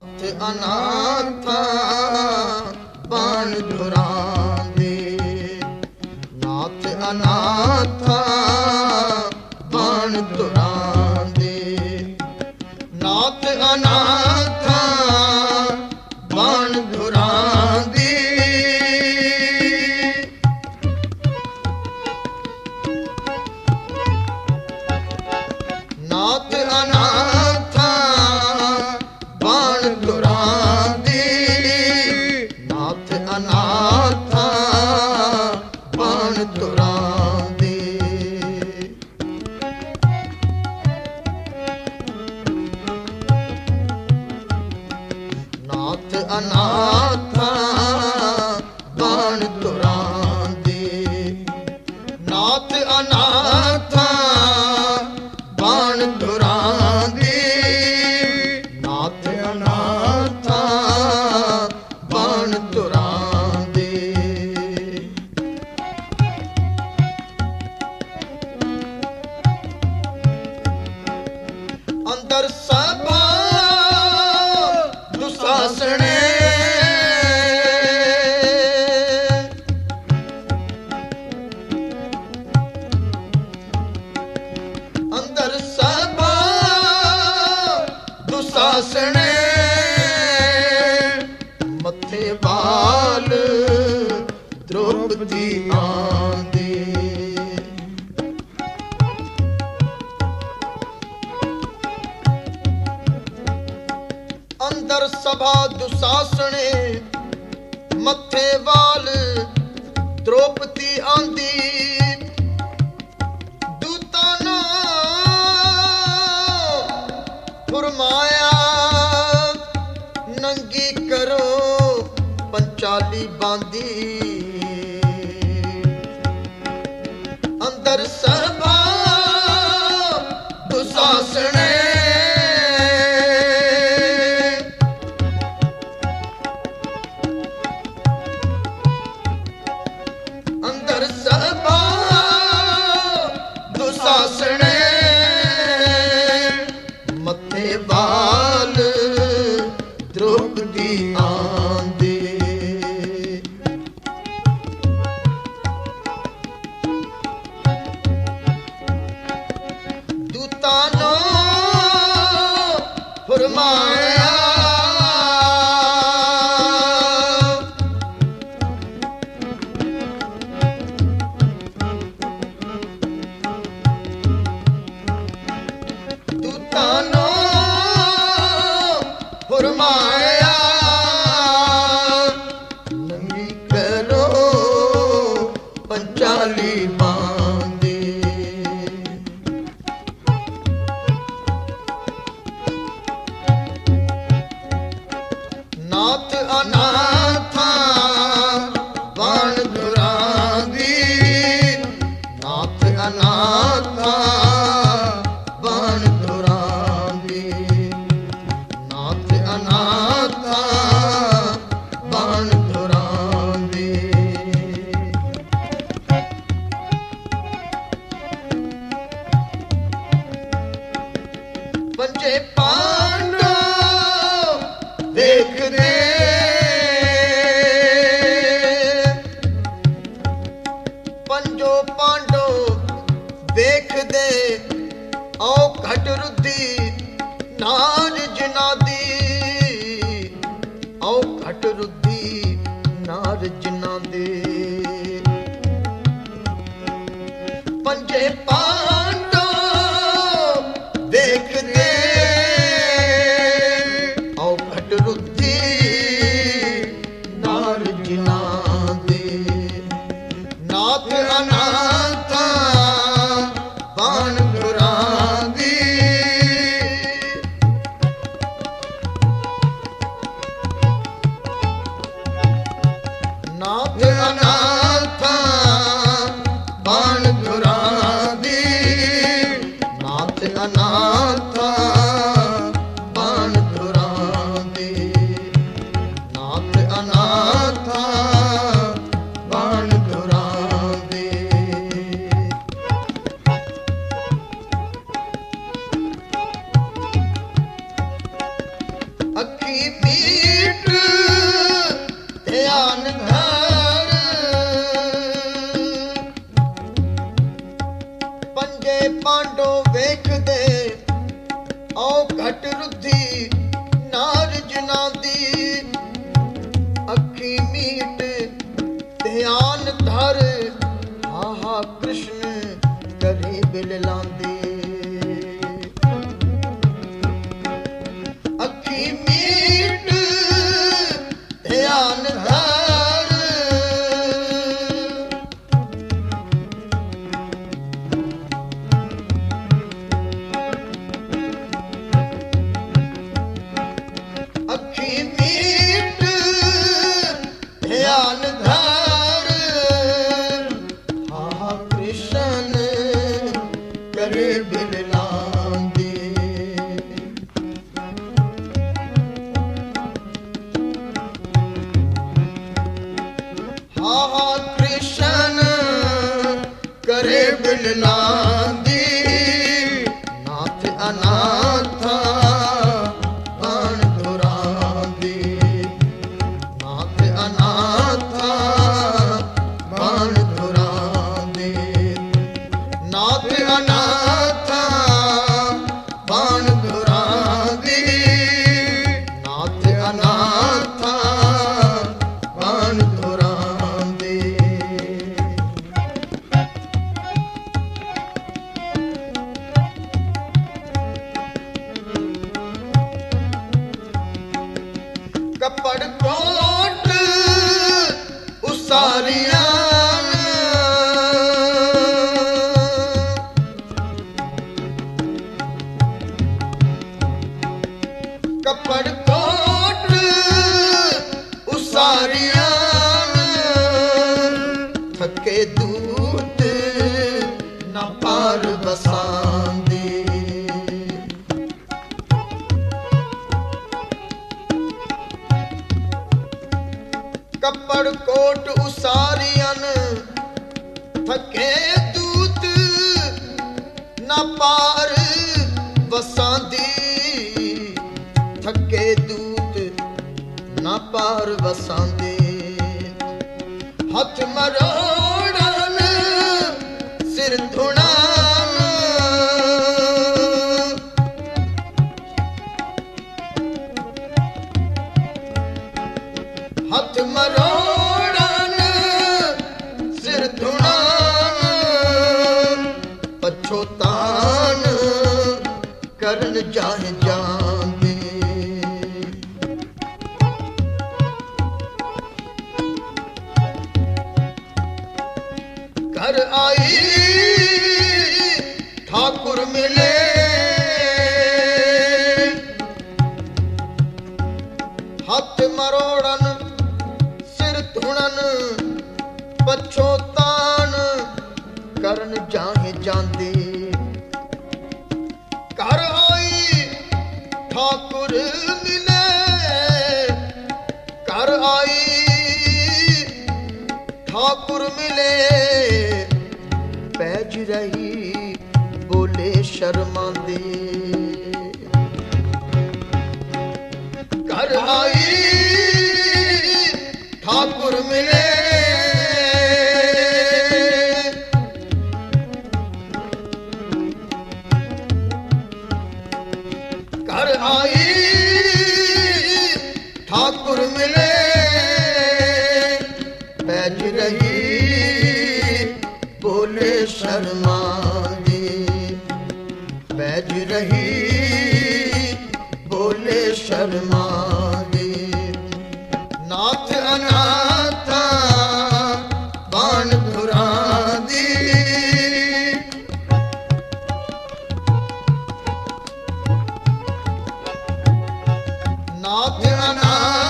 ਅਨਾਥਾ ਬਣ ਧੁਰਾਂ ਦੇ, ਨਾਥ ਅਨਾਥਾ ਬਣ ਧੁਰਾਂ ਦੇ, ਨਾਥ ਅਨਾਥਾ ਬਣ ਧੁਰਾਂ ਦੀ। ਨਾਥ ਅਨਾਥਾ ਬਣ ਧੁਰਾਂ ਦੀ, ਨਾਥ ਅਨਾਥਾ ਬਣ ਧੁਰਾਂ ਦੀ। ਨਾਥ ਅਨਾਥਾ ਬਣ ਧੁਰਾਂ ਦੀ, ਨਾਥ ਅਨਾਥਾ ਬਣ ਧੁਰਾਂ ਦੀ, ਨਾਥ ਅਨਾਥਾ ਬਣ ਧੁਰਾਂ ਦੀ। ਅੰਦਰ ਸਭਾ ਦੁਸਾਸਣੇ, ਅੰਦਰ ਸਭਾ ਦੁਸਾਸਣੇ, ਮੱਥੇ ਵਾਲ ਦ੍ਰੋਪਦੀ ਆਂਦੀ। ਅੰਦਰ ਸਭਾ ਦੁਸਾਸਣੇ, ਮੱਥੇ ਵਾਲ ਦ੍ਰੋਪਦੀ ਆਂਦੀ। ਦੂਤਾਂ ਨੂੰ ਫਰਮਾਇਆ ਨੰਗੀ ਕਰੋ ਪੰਚਾਲੀ ਬਾਂਦੀ। ਅੰਦਰ ਸਭਾ ਦੁਸਾਸਣੇ, ਅੰਦਰ ਸਭਾ ਦੁਸਾਸਣੇ, ਮੱਥੇ ਵਾਲ ਦ੍ਰੋਪਦੀ ਆਂਦੀ। ਦੂਤਾਂ ਨੂੰ ਫਰਮਾਇਆ ਦੂਤਾਂ ਨੂੰ ਫਰਮਾਇਆ ਨੰਗੀ ਕਰੋ ਪੰਚਾਲੀ ਬਾਂਦੀ। ਨਾਥ ਅਨਾਥਾ ਬਣ ਧੁਰਾਂ ਦੀ, ਨਾਥ ਅਨਾਥਾ ਬਣ ਧੁਰਾਂ ਦੀ, ਨਾਥ ਅਨਾਥਾ अखी मीट ध्यान धर पंजे पांडो वेख दे औ घट रुद्धि नार जनादी अखी मीट ध्यान धर हा कृष्ण करे बिल लांदे अखी मीट ध्यान धर अखी मीट ध्यान धर हा कृष्ण करे बिल लांदे हा कृष्ण करे बिल लांदे नाथ अनाथा बाण दुरांदे नाथ अनाथा बाण दुरांदे नाथ अनाथा बाण दुरांदे नाथ अनाथा बाण दुरांदे कपड़ कोट उसारियां कपड़ कोट उसारियां थके दूत न पार बसांदे कपड़ कोट उसारियन थके दूत न पार वसांदी थके दूत न पार वसांदे हथ मरोड़न सिर धुणान हथ मरोड़न सिर धुणान पछोतान करन जाए जांदे घर आई ठाकुर मिले हथ मरोड़न सिर धुणन पछोतान करन जाए जांदे घर आई ठाकुर मिले घर आई ठाकुर मिले पैज रही बोले शर्मांदे घर आई ठाकुर मिले घर आई ठाकुर मिले बैज रही बोले शर्मांदे बैज रही बोले शर्मांदे नाथ अनाथा बाण धुरांदे नाथ अनाथा